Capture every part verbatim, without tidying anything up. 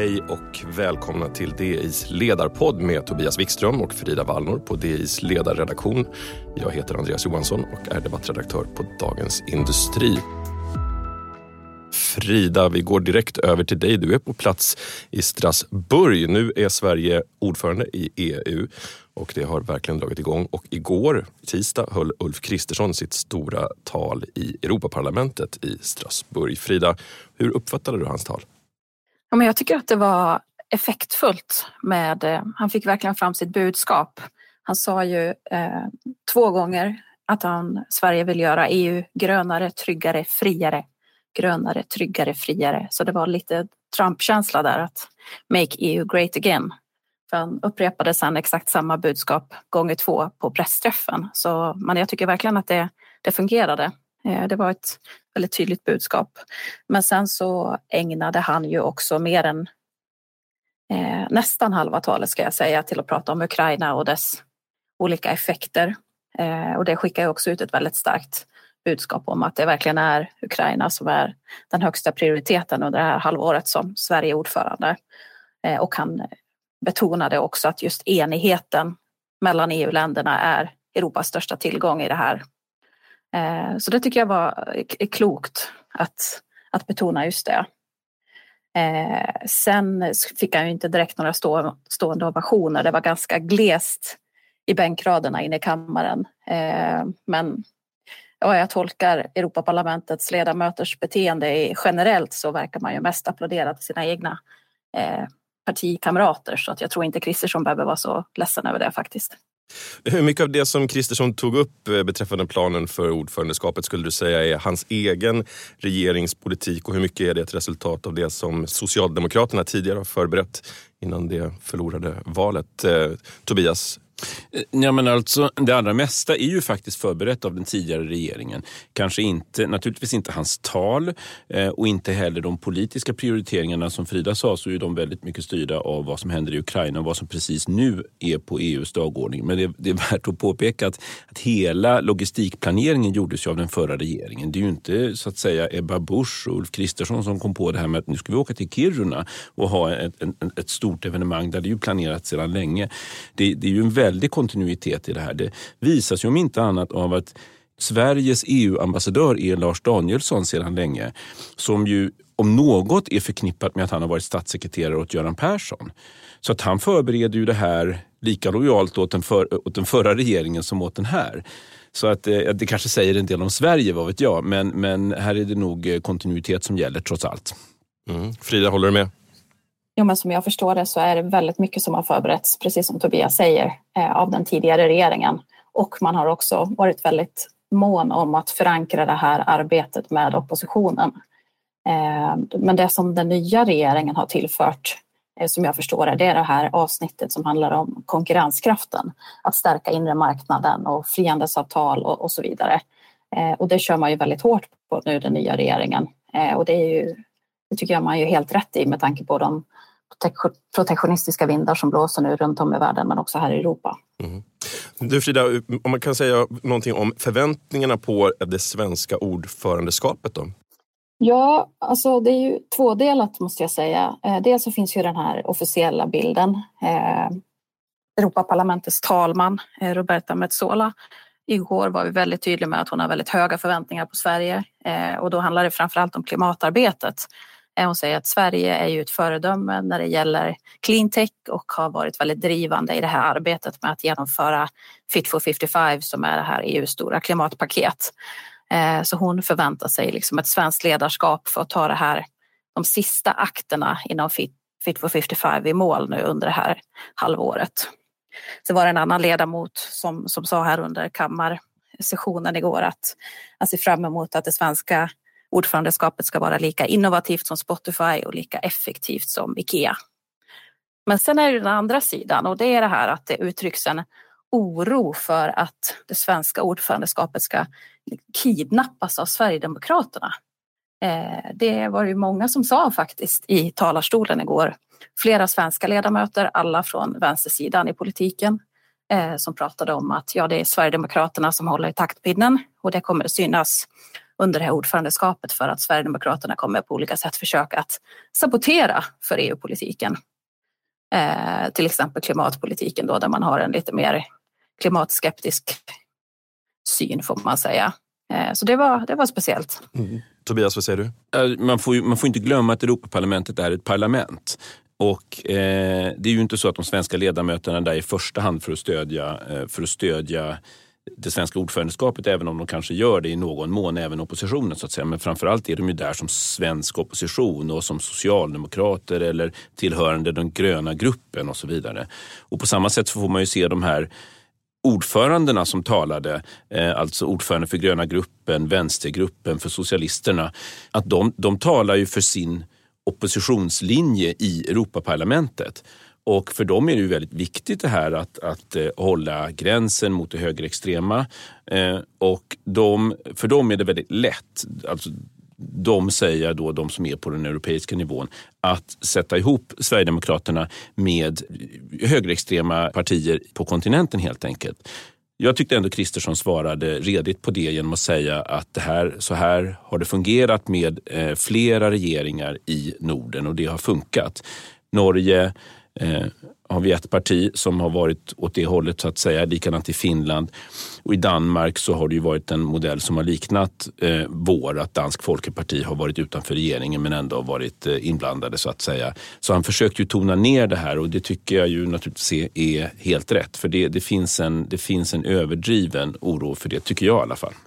Hej och välkomna till D I:s ledarpodd med Tobias Wikström och Frida Wallnor på D I:s ledarredaktion. Jag heter Andreas Johansson och är debattredaktör på Dagens Industri. Frida, vi går direkt över till dig. Du är på plats i Strasbourg. Nu är Sverige ordförande i E U och det har verkligen dragit igång. Och igår, tisdag, höll Ulf Kristersson sitt stora tal i Europaparlamentet i Strasbourg. Frida, hur uppfattade du hans tal? Ja, men jag tycker att det var effektfullt. Med, han fick verkligen fram sitt budskap. Han sa ju eh, två gånger att han, Sverige vill göra E U grönare, tryggare, friare. Grönare, tryggare, friare. Så det var lite Trump-känsla där att make E U great again. För han upprepade sedan exakt samma budskap gånger två på pressträffen. Så, men jag tycker verkligen att det, det fungerade. Eh, det var ett väldigt tydligt budskap. Men sen så ägnade han ju också mer än eh, nästan halva talet ska jag säga till att prata om Ukraina och dess olika effekter. Eh, och det skickar ju också ut ett väldigt starkt budskap om att det verkligen är Ukraina som är den högsta prioriteten under det här halvåret som Sverige är ordförande. Eh, och han betonade också att just enigheten mellan E U-länderna är Europas största tillgång i det här. Eh, så det tycker jag var är klokt att, att betona just det. Eh, sen fick han ju inte direkt några stå, stående ovationer. Det var ganska glest i bänkraderna inne i kammaren. Eh, men ja, jag tolkar Europaparlamentets ledamöters beteende generellt så verkar man ju mest applådera till sina egna eh, partikamrater. Så att jag tror inte Kristersson behöver vara så ledsen över det faktiskt. Hur mycket av det som Kristersson tog upp beträffande planen för ordförandeskapet skulle du säga är hans egen regeringspolitik och hur mycket är det ett resultat av det som Socialdemokraterna tidigare har förberett innan det förlorade valet? Eh, Tobias? Ja, men alltså, det allra mesta är ju faktiskt förberett av den tidigare regeringen. Kanske inte, naturligtvis inte hans tal eh, och inte heller de politiska prioriteringarna som Frida sa, så är de väldigt mycket styrda av vad som händer i Ukraina och vad som precis nu är på E U:s dagordning. Men det, det är värt att påpeka att, att hela logistikplaneringen gjordes ju av den förra regeringen. Det är ju inte så att säga Ebba Busch och Ulf Kristersson som kom på det här med att nu ska vi åka till Kiruna och ha ett, ett, ett stort evenemang där det är ju planerat sedan länge. Det, det är ju en väldigt kontinuitet i det här. Det visas ju om inte annat av att Sveriges E U-ambassadör är Lars Danielsson sedan länge, som ju om något är förknippat med att han har varit statssekreterare åt Göran Persson. Så att han förbereder ju det här lika lojalt åt den, för, åt den förra regeringen som åt den här. Så att eh, det kanske säger en del om Sverige, vad vet jag, men, men här är det nog kontinuitet som gäller trots allt. Mm. Frida, håller du med? Jo, men som jag förstår det så är det väldigt mycket som har förberetts, precis som Tobias säger, eh, av den tidigare regeringen. Och man har också varit väldigt mån om att förankra det här arbetet med oppositionen. Eh, men det som den nya regeringen har tillfört, eh, som jag förstår det, det är det här avsnittet som handlar om konkurrenskraften. Att stärka inre marknaden och frihandelsavtal och, och så vidare. Eh, och det kör man ju väldigt hårt på nu, den nya regeringen. Eh, och det är ju, det tycker jag man är ju helt rätt i med tanke på de protektionistiska vindar som blåser nu runt om i världen men också här i Europa. Mm. Du Frida, om man kan säga någonting om förväntningarna på det svenska ordförandeskapet då? Ja, alltså det är ju tvådelat måste jag säga. Dels så finns ju den här officiella bilden. Eh, Europaparlamentets talman Roberta Metsola. Igår var vi väldigt tydliga med att hon har väldigt höga förväntningar på Sverige eh, och då handlar det framförallt om klimatarbetet. Hon säger att Sverige är ju ett föredöme när det gäller clean tech och har varit väldigt drivande i det här arbetet med att genomföra Fit for femtiofem som är det här E U:s stora klimatpaket. Så hon förväntar sig liksom ett svenskt ledarskap för att ta det här, de sista akterna inom Fit for femtiofem i mål nu under det här halvåret. Så var det en annan ledamot som, som sa här under kammarsessionen igår att han ser fram emot att det svenska ordförandeskapet ska vara lika innovativt som Spotify och lika effektivt som Ikea. Men sen är det den andra sidan och det är det här att det uttrycks en oro för att det svenska ordförandeskapet ska kidnappas av Sverigedemokraterna. Det var ju många som sa faktiskt i talarstolen igår. Flera svenska ledamöter, alla från vänstersidan i politiken, som pratade om att ja, det är Sverigedemokraterna som håller i taktpinnen och det kommer att synas under det här ordförandeskapet för att Sverigedemokraterna kommer på olika sätt försöka att sabotera för E U-politiken. Eh, till exempel klimatpolitiken då, där man har en lite mer klimatskeptisk syn får man säga. Eh, så det var, det var speciellt. Mm. Tobias, vad säger du? Man får, man får inte glömma att Europaparlamentet är ett parlament. Och eh, det är ju inte så att de svenska ledamöterna där i första hand för att stödja, eh, för att stödja det svenska ordförandeskapet, även om de kanske gör det i någon mån, även oppositionen så att säga. Men framförallt är de ju där som svensk opposition och som socialdemokrater eller tillhörande den gröna gruppen och så vidare. Och på samma sätt så får man ju se de här ordförandena som talade, eh, alltså ordförande för gröna gruppen, vänstergruppen för socialisterna, att de, de talar ju för sin oppositionslinje i Europaparlamentet. Och för dem är det ju väldigt viktigt det här att, att eh, hålla gränsen mot det högerextrema. Eh, och de, för dem är det väldigt lätt, alltså de säger då, de som är på den europeiska nivån, att sätta ihop Sverigedemokraterna med högerextrema partier på kontinenten helt enkelt. Jag tyckte ändå Kristersson svarade redigt på det genom att säga att det här, så här har det fungerat med eh, flera regeringar i Norden och det har funkat. Norge eh, har vi ett parti som har varit åt det hållet så att säga, likadant i Finland. Och i Danmark så har det ju varit en modell som har liknat eh, vår, att Dansk Folkeparti har varit utanför regeringen men ändå har varit eh, inblandade så att säga. Så han försökte ju tona ner det här och det tycker jag ju naturligtvis är helt rätt. För det, det, finns en, det finns en överdriven oro för det, tycker jag i alla fall.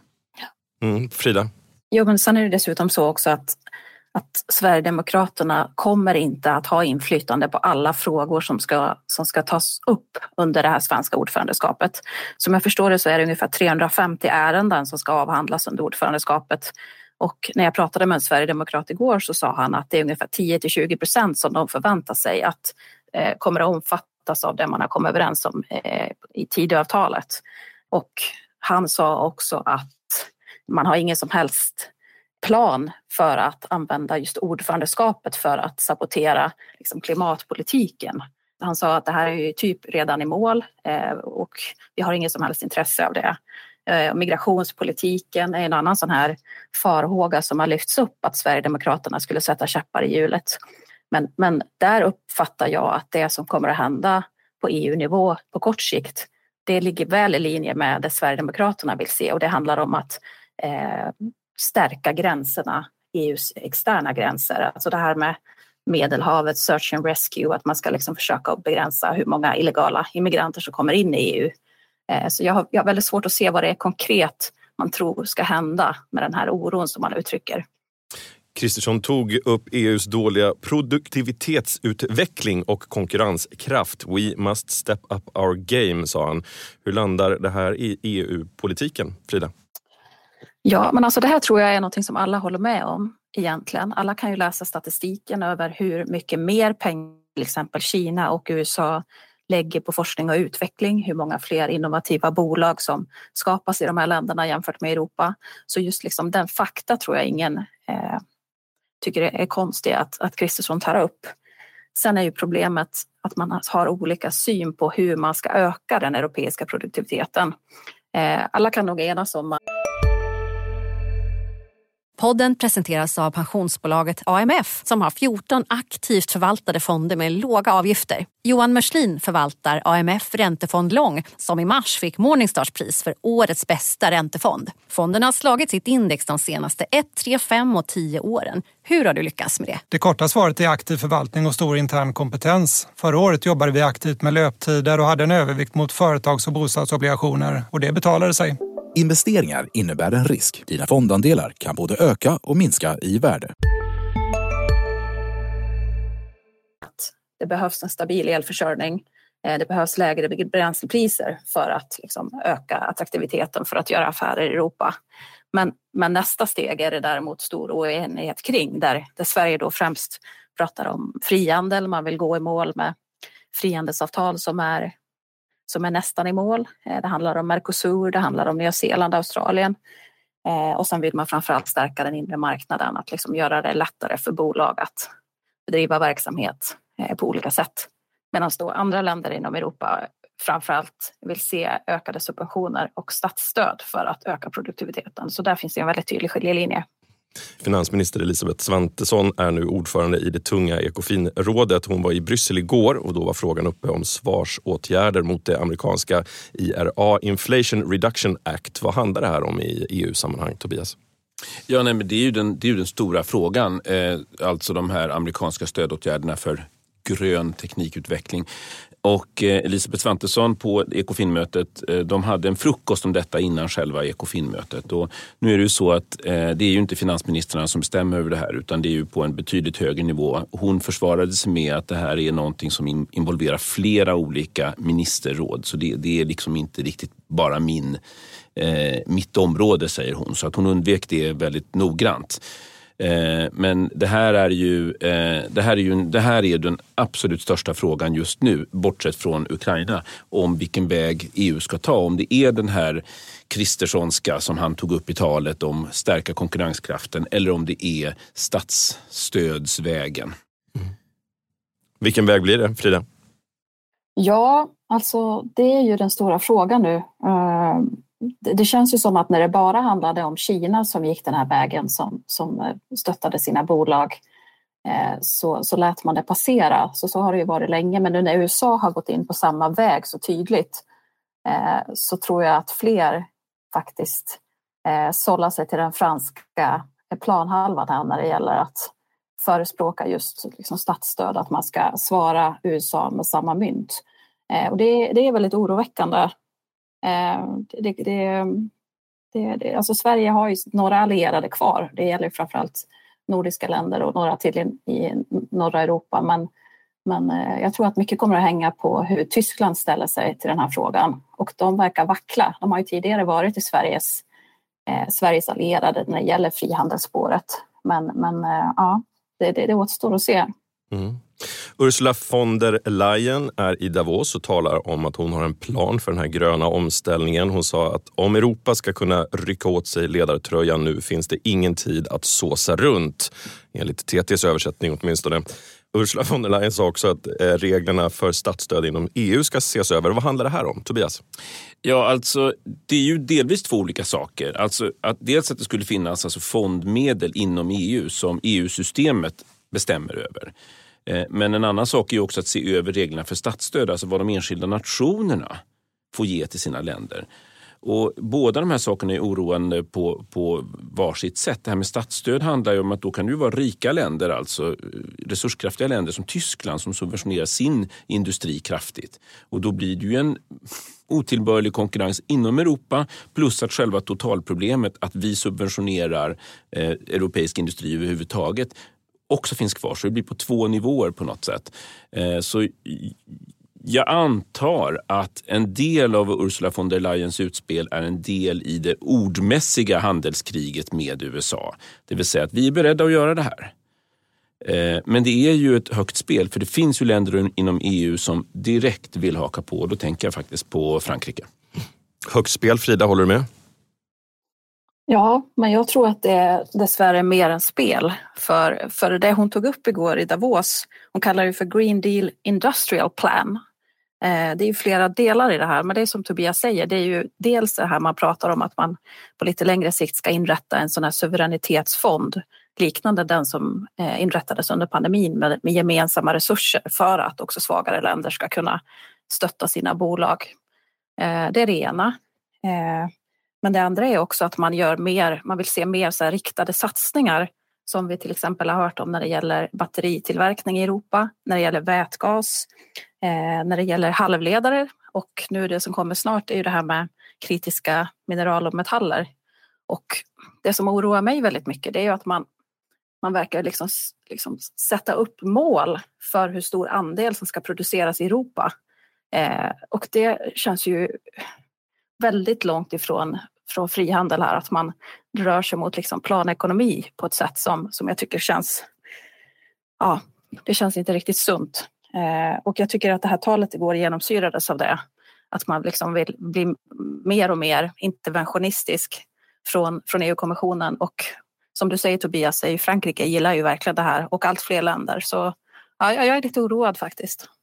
Mm, Frida? Jo, men sen är det dessutom så också att att Sverigedemokraterna kommer inte att ha inflytande på alla frågor som ska, som ska tas upp under det här svenska ordförandeskapet. Som jag förstår det så är det ungefär trehundrafemtio ärenden som ska avhandlas under ordförandeskapet. Och när jag pratade med en sverigedemokrat igår så sa han att det är ungefär tio till tjugo procent som de förväntar sig att eh, kommer att omfattas av det man har kommit överens om eh, i Tidöavtalet. Och han sa också att man har ingen som helst plan för att använda just ordförandeskapet för att sabotera liksom, klimatpolitiken. Han sa att det här är ju typ redan i mål eh, och vi har ingen som helst intresse av det. Eh, migrationspolitiken är en annan sån här farhåga som har lyfts upp att Sverigedemokraterna skulle sätta käppar i hjulet. Men, men där uppfattar jag att det som kommer att hända på E U-nivå på kort sikt, det ligger väl i linje med det Sverigedemokraterna vill se och det handlar om att eh, stärka gränserna, E U:s externa gränser. Alltså det här med Medelhavet, search and rescue, att man ska liksom försöka begränsa hur många illegala immigranter som kommer in i E U. Så jag har, jag har väldigt svårt att se vad det är konkret man tror ska hända med den här oron som man uttrycker. Kristersson tog upp E U:s dåliga produktivitetsutveckling och konkurrenskraft. We must step up our game, sa han. Hur landar det här i E U-politiken, Frida? Ja, men alltså det här tror jag är något som alla håller med om egentligen. Alla kan ju läsa statistiken över hur mycket mer pengar till exempel Kina och U S A lägger på forskning och utveckling. Hur många fler innovativa bolag som skapas i de här länderna jämfört med Europa. Så just liksom den fakta tror jag ingen eh, tycker det är konstigt att, att Kristersson tar upp. Sen är ju problemet att man har olika syn på hur man ska öka den europeiska produktiviteten. Eh, alla kan nog enas om att Podden presenteras av pensionsbolaget A M F som har fjorton aktivt förvaltade fonder med låga avgifter. Johan Merslin förvaltar A M F Räntefond Lång som i mars fick Morningstars pris för årets bästa räntefond. Fonden har slagit sitt index de senaste ett, tre, fem och tio åren. Hur har du lyckats med det? Det korta svaret är aktiv förvaltning och stor intern kompetens. Förra året jobbade vi aktivt med löptider och hade en övervikt mot företags- och bostadsobligationer och det betalade sig. Investeringar innebär en risk. Dina fondandelar kan både öka och minska i värde. Det behövs en stabil elförsörjning. Det behövs lägre bränslepriser för att liksom öka attraktiviteten för att göra affärer i Europa. Men, men nästa steg är det däremot stor oenighet kring där, där Sverige då främst pratar om frihandel. Man vill gå i mål med frihandelsavtal som är som är nästan i mål. Det handlar om Mercosur, det handlar om Nya Zeeland, Australien. Och sen vill man framförallt stärka den inre marknaden, att liksom göra det lättare för bolag att bedriva verksamhet på olika sätt. Medan då andra länder inom Europa framförallt vill se ökade subventioner och statsstöd för att öka produktiviteten. Så där finns det en väldigt tydlig skiljelinje. Finansminister Elisabeth Svantesson är nu ordförande i det tunga Ecofin-rådet. Hon var i Bryssel igår och då var frågan uppe om svarsåtgärder mot det amerikanska I R A, Inflation Reduction Act. Vad handlar det här om i E U-sammanhang, Tobias? Ja, nej, men det är ju den, det är ju den stora frågan. Eh, alltså de här amerikanska stödåtgärderna för grön teknikutveckling. Och eh, Elisabeth Svantesson på Ecofin-mötet, eh, de hade en frukost om detta innan själva Ecofin-mötet. Och nu är det ju så att eh, det är ju inte finansministrarna som bestämmer över det här, utan det är ju på en betydligt högre nivå. Hon försvarade sig med att det här är någonting som in, involverar flera olika ministerråd. Så det, det är liksom inte riktigt bara min, eh, mitt område, säger hon. Så att hon undvek det väldigt noggrant. Eh, men det här är ju, eh, det här är ju det här är den absolut största frågan just nu, bortsett från Ukraina, om vilken väg E U ska ta. Om det är den här Kristerssonska som han tog upp i talet om stärka konkurrenskraften, eller om det är statsstödsvägen. Mm. Vilken väg blir det, Frida? Ja, alltså det är ju den stora frågan nu. Uh... Det känns ju som att när det bara handlade om Kina som gick den här vägen som, som stöttade sina bolag eh, så, så lät man det passera. Så, så har det ju varit länge, men nu när U S A har gått in på samma väg så tydligt eh, så tror jag att fler faktiskt eh, sållar sig till den franska planhalvan här när det gäller att förespråka just liksom statsstöd, att man ska svara U S A med samma mynt. Eh, och det, det är väldigt oroväckande. Det, det, det, det, alltså Sverige har ju några allierade kvar. Det gäller framförallt nordiska länder och några till i, i norra Europa. Men, men jag tror att mycket kommer att hänga på hur Tyskland ställer sig till den här frågan. Och de verkar vackla. De har ju tidigare varit i Sveriges, eh, Sveriges allierade när det gäller frihandelsspåret. Men, men eh, ja, det, det, det återstår att se. Mm. Ursula von der Leyen är i Davos och talar om att hon har en plan för den här gröna omställningen. Hon sa att om Europa ska kunna rycka åt sig ledartröjan nu finns det ingen tid att såsa runt, enligt T T:s översättning åtminstone. Ursula von der Leyen sa också att reglerna för statsstöd inom E U ska ses över. Vad handlar det här om, Tobias? Ja, alltså det är ju delvis två olika saker. Alltså att dels att det skulle finnas alltså fondmedel inom E U som E U-systemet bestämmer över. Men en annan sak är också att se över reglerna för statsstöd, alltså vad de enskilda nationerna får ge till sina länder. Och båda de här sakerna är oroande på, på varsitt sätt. Det här med statsstöd handlar ju om att då kan det ju vara rika länder, alltså resurskraftiga länder som Tyskland som subventionerar sin industri kraftigt. Och då blir det ju en otillbörlig konkurrens inom Europa, plus att själva totalproblemet att vi subventionerar eh, europeisk industri överhuvudtaget också finns kvar, så det blir på två nivåer på något sätt. Eh, så jag antar att en del av Ursula von der Leyens utspel är en del i det ordmässiga handelskriget med U S A. Det vill säga att vi är beredda att göra det här. Eh, men det är ju ett högt spel, för det finns ju länder inom E U som direkt vill haka på, och då tänker jag faktiskt på Frankrike. Högt spel, Frida, håller du med? Ja, men jag tror att det är dessvärre mer än spel. För, för det hon tog upp igår i Davos, hon kallar det för Green Deal Industrial Plan. Eh, det är ju flera delar i det här, men det är som Tobias säger, det är ju dels det här man pratar om att man på lite längre sikt ska inrätta en sån här suveränitetsfond liknande den som eh, inrättades under pandemin med, med gemensamma resurser för att också svagare länder ska kunna stötta sina bolag. Eh, det är det ena. Eh, Men det andra är också att man gör mer, man vill se mer så här riktade satsningar som vi till exempel har hört om när det gäller batteritillverkning i Europa, när det gäller vätgas, eh, när det gäller halvledare, och nu det som kommer snart är ju det här med kritiska mineral och metaller. Och det som oroar mig väldigt mycket, det är ju att man, man verkar liksom, liksom sätta upp mål för hur stor andel som ska produceras i Europa. Eh, och det känns ju väldigt långt ifrån från frihandel här, att man rör sig mot liksom planekonomi på ett sätt som, som jag tycker känns, ja, det känns inte riktigt sunt. Eh, och jag tycker att det här talet igår genomsyrades av det, att man liksom vill bli mer och mer interventionistisk från, från E U-kommissionen, och som du säger Tobias, är ju Frankrike gillar ju verkligen det här och allt fler länder, så ja, jag är lite oroad faktiskt.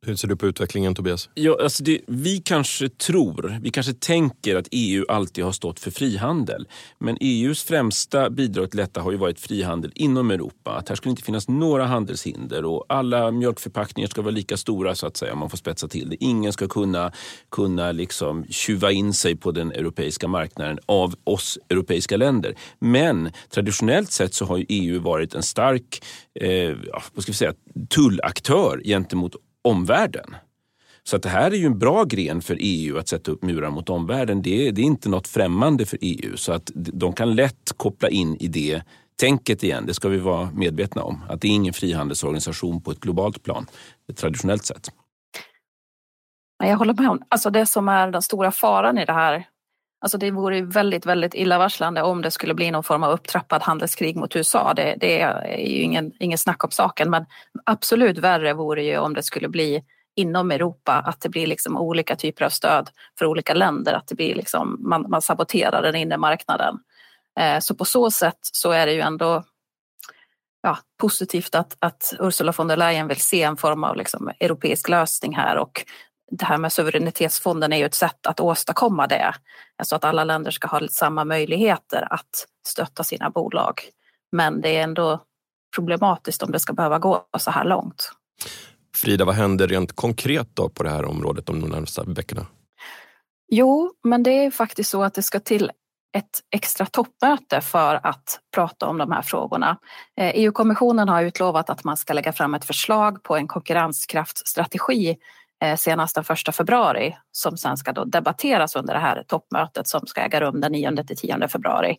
Hur ser du på utvecklingen, Tobias? Ja, alltså det, vi kanske tror, vi kanske tänker att E U alltid har stått för frihandel. Men E U:s främsta bidrag till detta har ju varit frihandel inom Europa. Att här skulle inte finnas några handelshinder och alla mjölkförpackningar ska vara lika stora så att säga, om man får spetsa till det. Ingen ska kunna, kunna liksom tjuva in sig på den europeiska marknaden av oss europeiska länder. Men traditionellt sett så har ju E U varit en stark eh, ja, vad ska vi säga, tullaktör gentemot omvärlden. Så att det här är ju en bra gren för E U att sätta upp murar mot omvärlden. Det är, det är inte något främmande för E U, så att de kan lätt koppla in i det tänket igen. Det ska vi vara medvetna om. Att det är ingen frihandelsorganisation på ett globalt plan, traditionellt sett. Jag håller med om. Alltså det som är den stora faran i det här, alltså det vore väldigt, väldigt illavarslande om det skulle bli någon form av upptrappad handelskrig mot U S A. Det, det är ju ingen, ingen snack om saken, men absolut värre vore ju om det skulle bli inom Europa, att det blir liksom olika typer av stöd för olika länder, att det blir liksom, man, man saboterar den inre marknaden. Eh, så på så sätt så är det ju ändå ja, positivt att, att Ursula von der Leyen vill se en form av liksom europeisk lösning här, och det här med suveränitetsfonden är ju ett sätt att åstadkomma det. Alltså att alla länder ska ha samma möjligheter att stötta sina bolag. Men det är ändå problematiskt om det ska behöva gå så här långt. Frida, vad händer rent konkret då på det här området de närmaste veckorna? Jo, men det är faktiskt så att det ska till ett extra toppmöte för att prata om de här frågorna. E U-kommissionen har utlovat att man ska lägga fram ett förslag på en konkurrenskraftstrategi senast den första februari, som sen ska då debatteras under det här toppmötet som ska äga rum den nionde till tionde februari.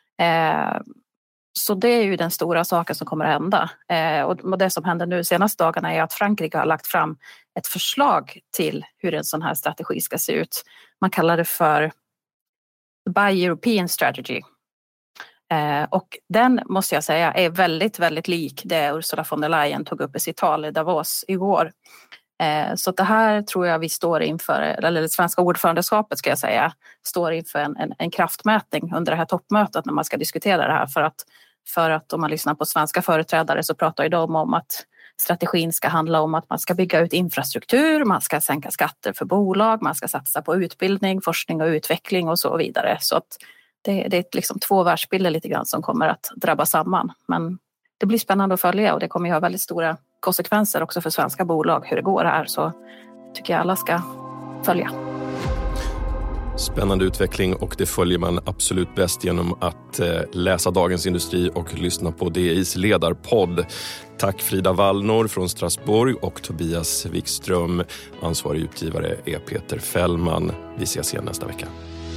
Så det är ju den stora saken som kommer att hända. Och det som händer nu senaste dagarna är att Frankrike har lagt fram ett förslag till hur en sån här strategi ska se ut. Man kallar det för Buy European Strategy. Och den, måste jag säga, är väldigt, väldigt lik det Ursula von der Leyen tog upp i sitt tal i Davos igår. Så det här tror jag vi står inför, eller det svenska ordförandeskapet ska jag säga, står inför en, en, en kraftmätning under det här toppmötet när man ska diskutera det här. För att, för att om man lyssnar på svenska företrädare så pratar ju de om att strategin ska handla om att man ska bygga ut infrastruktur, man ska sänka skatter för bolag, man ska satsa på utbildning, forskning och utveckling och så vidare. Så att det, det är liksom två världsbilder lite grann som kommer att drabba samman. Men det blir spännande att följa och det kommer ju ha väldigt stora konsekvenser också för svenska bolag hur det går här, så tycker jag alla ska följa. Spännande utveckling, och det följer man absolut bäst genom att läsa Dagens Industri och lyssna på D I:s ledarpodd. Tack Frida Wallnor från Strasbourg och Tobias Wikström. Ansvarig utgivare är Peter Fällman. Vi ses igen nästa vecka.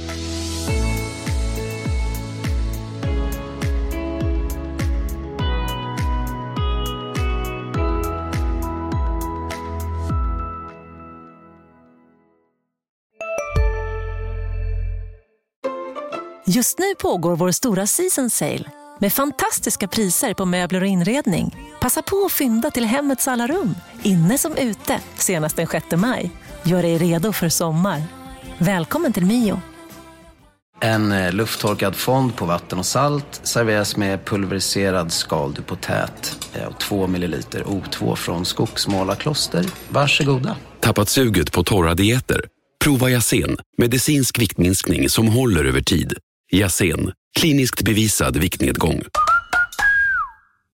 Just nu pågår vår stora season sale med fantastiska priser på möbler och inredning. Passa på att fynda till hemmets alla rum, inne som ute, senast den sjätte maj. Gör dig redo för sommar. Välkommen till Mio. En lufttorkad fond på vatten och salt serveras med pulveriserad skaldupotät och två milliliter O två från Skogsmålarkloster. Varsågoda. Tappat suget på torra dieter? Prova Yasen, medicinsk viktminskning som håller över tid. Yasen, kliniskt bevisad viktnedgång.